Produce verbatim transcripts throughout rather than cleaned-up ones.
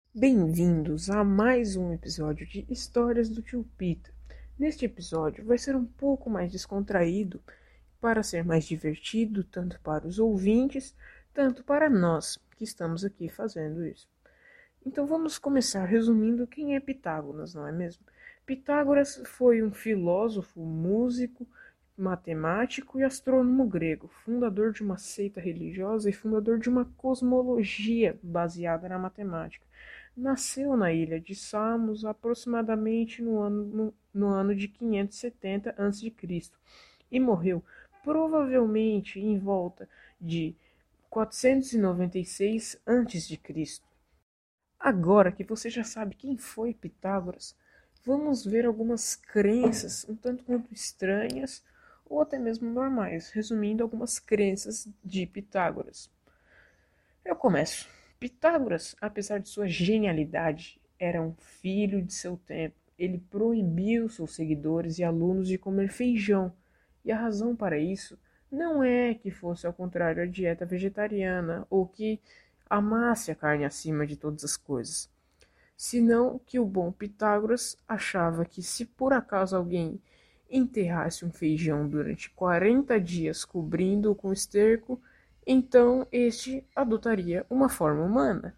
Bem-vindos a mais um episódio de Histórias do Tio Pita. Neste episódio vai ser um pouco mais descontraído para ser mais divertido tanto para os ouvintes, tanto para nós que estamos aqui fazendo isso. Então vamos começar resumindo quem é Pitágoras, não é mesmo? Pitágoras foi um filósofo, músico, matemático e astrônomo grego, fundador de uma seita religiosa e fundador de uma cosmologia baseada na matemática. Nasceu na ilha de Samos aproximadamente no ano, no, no ano de quinhentos e setenta antes de Cristo e morreu provavelmente em volta de quatrocentos e noventa e seis antes de Cristo. Agora que você já sabe quem foi Pitágoras, vamos ver algumas crenças um tanto quanto estranhas ou até mesmo normais, resumindo algumas crenças de Pitágoras. Eu começo. Pitágoras, apesar de sua genialidade, era um filho de seu tempo. Ele proibiu seus seguidores e alunos de comer feijão, e a razão para isso não é que fosse ao contrário à dieta vegetariana ou que amasse a carne acima de todas as coisas, senão que o bom Pitágoras achava que se por acaso alguém enterrasse um feijão durante quarenta dias cobrindo-o com esterco, então este adotaria uma forma humana.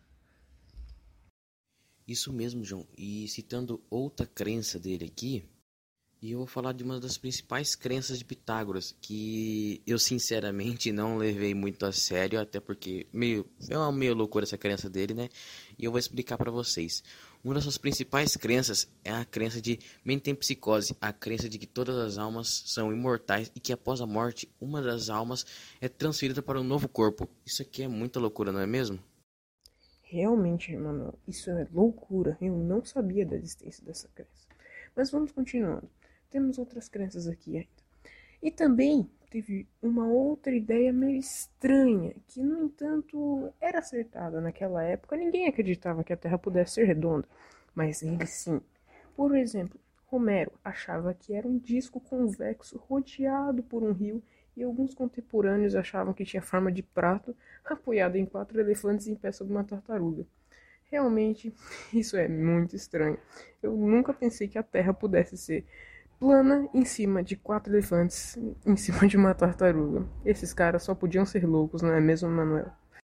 Isso mesmo, João. E citando outra crença dele aqui, e eu vou falar de uma das principais crenças de Pitágoras, que eu sinceramente não levei muito a sério, até porque meio, é uma meio loucura essa crença dele, né? E eu vou explicar para vocês. Uma das suas principais crenças é a crença de metempsicose, a crença de que todas as almas são imortais e que após a morte, uma das almas é transferida para um novo corpo. Isso aqui é muita loucura, não é mesmo? Realmente, Emanuel, isso é loucura. Eu não sabia da existência dessa crença. Mas vamos continuando. Temos outras crenças aqui ainda. E também teve uma outra ideia meio estranha, que no entanto era acertada naquela época. Ninguém acreditava que a Terra pudesse ser redonda, mas ele sim. Por exemplo, Homero achava que era um disco convexo rodeado por um rio e alguns contemporâneos achavam que tinha forma de prato apoiado em quatro elefantes em pé sobre uma tartaruga. Realmente, isso é muito estranho. Eu nunca pensei que a Terra pudesse ser plana em cima de quatro elefantes em cima de uma tartaruga. Esses caras só podiam ser loucos, não é mesmo, Manuel?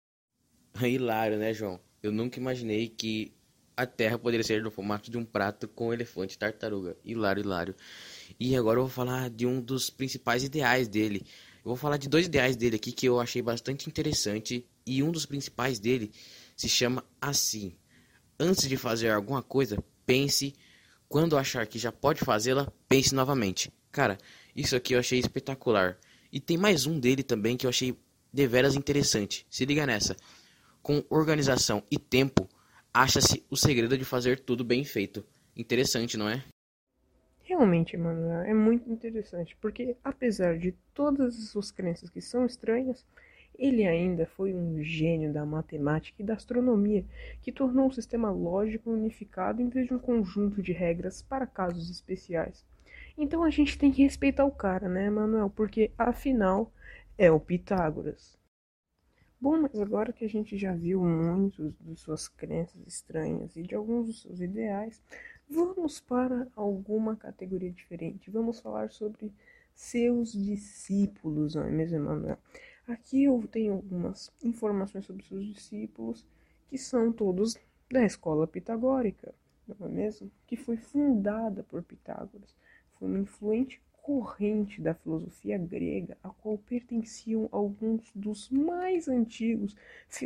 Hilário, né, João? Eu nunca imaginei que a Terra poderia ser no formato de um prato com elefante e tartaruga. Hilário, hilário. E agora eu vou falar de um dos principais ideais dele. Eu vou falar de dois ideais dele aqui que eu achei bastante interessante. E um dos principais dele se chama assim: antes de fazer alguma coisa, pense. Quando achar que já pode fazê-la, pense novamente. Cara, isso aqui eu achei espetacular. E tem mais um dele também que eu achei deveras interessante. Se liga nessa. Com organização e tempo, acha-se o segredo de fazer tudo bem feito. Interessante, não é? Realmente, Manuel, é muito interessante, porque apesar de todas as suas crenças que são estranhas, ele ainda foi um gênio da matemática e da astronomia, que tornou o sistema lógico unificado em vez de um conjunto de regras para casos especiais. Então a gente tem que respeitar o cara, né, Manuel? Porque afinal é o Pitágoras. Bom, mas agora que a gente já viu muitos de suas crenças estranhas e de alguns dos seus ideais, vamos para alguma categoria diferente. Vamos falar sobre seus discípulos, não é mesmo, Emanuel? Aqui eu tenho algumas informações sobre seus discípulos, que são todos da escola pitagórica, não é mesmo? Que foi fundada por Pitágoras. Foi uma influente corrente da filosofia grega, a qual pertenciam alguns dos mais antigos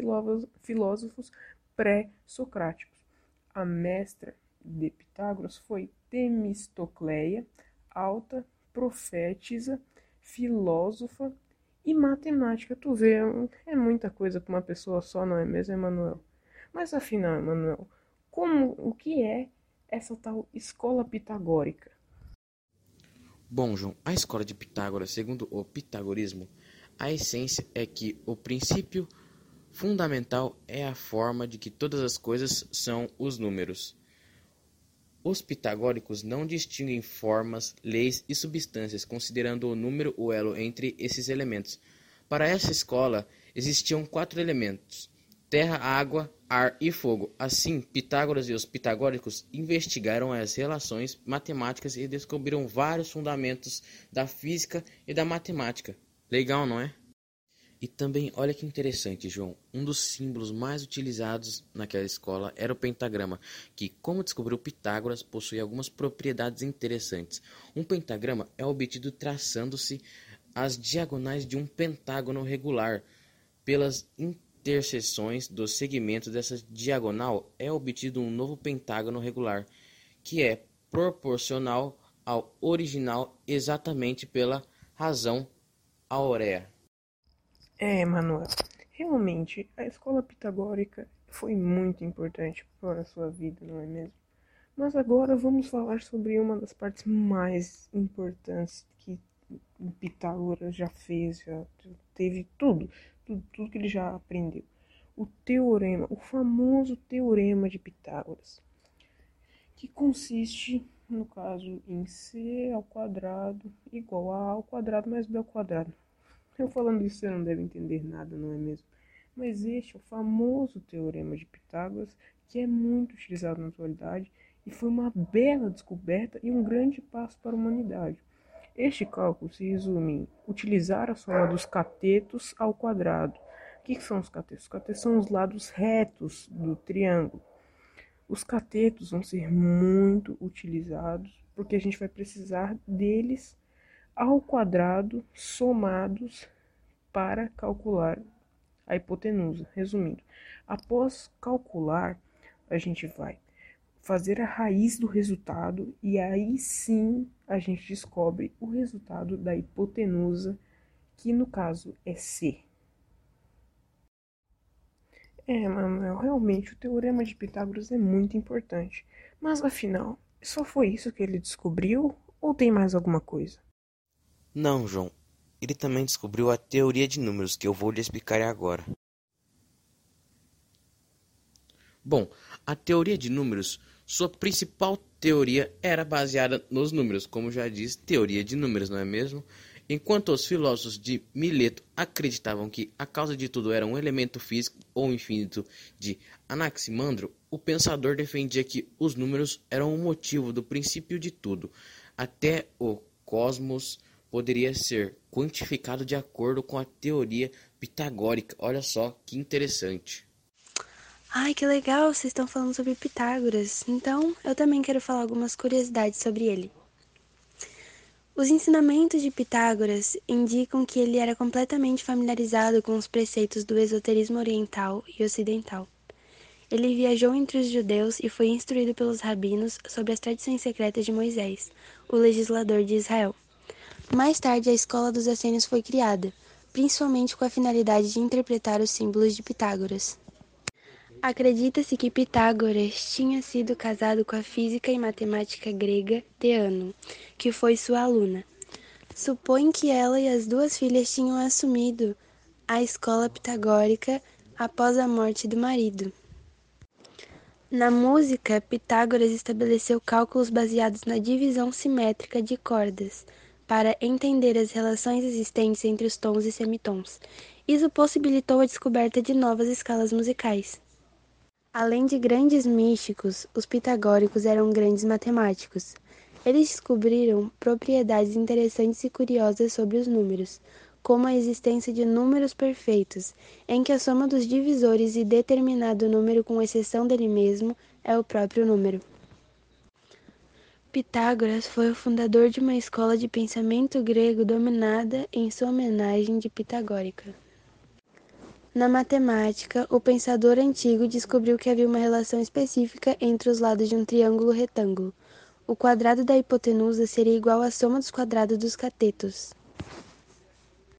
filósofos pré-socráticos. A mestra de Pitágoras foi Temistocleia, alta, profétisa, filósofa e matemática. Tu vê, é muita coisa para uma pessoa só, não é mesmo, Emanuel? Mas afinal, Emanuel, como, o que é essa tal escola pitagórica? Bom, João, a escola de Pitágoras, segundo o pitagorismo, a essência é que o princípio fundamental é a forma de que todas as coisas são os números. Os pitagóricos não distinguem formas, leis e substâncias, considerando o número o elo entre esses elementos. Para essa escola, existiam quatro elementos: terra, água, ar e fogo. Assim, Pitágoras e os pitagóricos investigaram as relações matemáticas e descobriram vários fundamentos da física e da matemática. Legal, não é? E também, olha que interessante, João, um dos símbolos mais utilizados naquela escola era o pentagrama, que, como descobriu Pitágoras, possui algumas propriedades interessantes. Um pentagrama é obtido traçando-se as diagonais de um pentágono regular. Pelas interseções dos segmentos dessa diagonal é obtido um novo pentágono regular, que é proporcional ao original exatamente pela razão áurea. É, Manuel, realmente a escola pitagórica foi muito importante para a sua vida, não é mesmo? Mas agora vamos falar sobre uma das partes mais importantes que o Pitágoras já fez, já teve tudo, tudo, tudo que ele já aprendeu. O teorema, o famoso teorema de Pitágoras, que consiste, no caso, em C ao quadrado igual a A ao quadrado mais B ao quadrado. Eu falando isso, você não deve entender nada, não é mesmo? Mas este é o famoso teorema de Pitágoras, que é muito utilizado na atualidade e foi uma bela descoberta e um grande passo para a humanidade. Este cálculo se resume em utilizar a soma dos catetos ao quadrado. O que são os catetos? Os catetos são os lados retos do triângulo. Os catetos vão ser muito utilizados porque a gente vai precisar deles ao quadrado somados para calcular a hipotenusa. Resumindo, após calcular, a gente vai fazer a raiz do resultado e aí sim a gente descobre o resultado da hipotenusa, que no caso é C. É, Manuel, realmente o teorema de Pitágoras é muito importante. Mas afinal, só foi isso que ele descobriu ou tem mais alguma coisa? Não, João. Ele também descobriu a teoria de números, que eu vou lhe explicar agora. Bom, a teoria de números, sua principal teoria era baseada nos números, como já diz, teoria de números, não é mesmo? Enquanto os filósofos de Mileto acreditavam que a causa de tudo era um elemento físico ou infinito de Anaximandro, o pensador defendia que os números eram o motivo do princípio de tudo. Até o cosmos poderia ser quantificado de acordo com a teoria pitagórica. Olha só que interessante. Ai, que legal, vocês estão falando sobre Pitágoras. Então, eu também quero falar algumas curiosidades sobre ele. Os ensinamentos de Pitágoras indicam que ele era completamente familiarizado com os preceitos do esoterismo oriental e ocidental. Ele viajou entre os judeus e foi instruído pelos rabinos sobre as tradições secretas de Moisés, o legislador de Israel. Mais tarde, a escola dos essênios foi criada, principalmente com a finalidade de interpretar os símbolos de Pitágoras. Acredita-se que Pitágoras tinha sido casado com a física e matemática grega Teano, que foi sua aluna. Supõe que ela e as duas filhas tinham assumido a escola pitagórica após a morte do marido. Na música, Pitágoras estabeleceu cálculos baseados na divisão simétrica de cordas, para entender as relações existentes entre os tons e semitons. Isso possibilitou a descoberta de novas escalas musicais. Além de grandes místicos, os pitagóricos eram grandes matemáticos. Eles descobriram propriedades interessantes e curiosas sobre os números, como a existência de números perfeitos, em que a soma dos divisores e determinado número com exceção dele mesmo é o próprio número. Pitágoras foi o fundador de uma escola de pensamento grego dominada em sua homenagem de pitagórica. Na matemática, o pensador antigo descobriu que havia uma relação específica entre os lados de um triângulo retângulo. O quadrado da hipotenusa seria igual à soma dos quadrados dos catetos.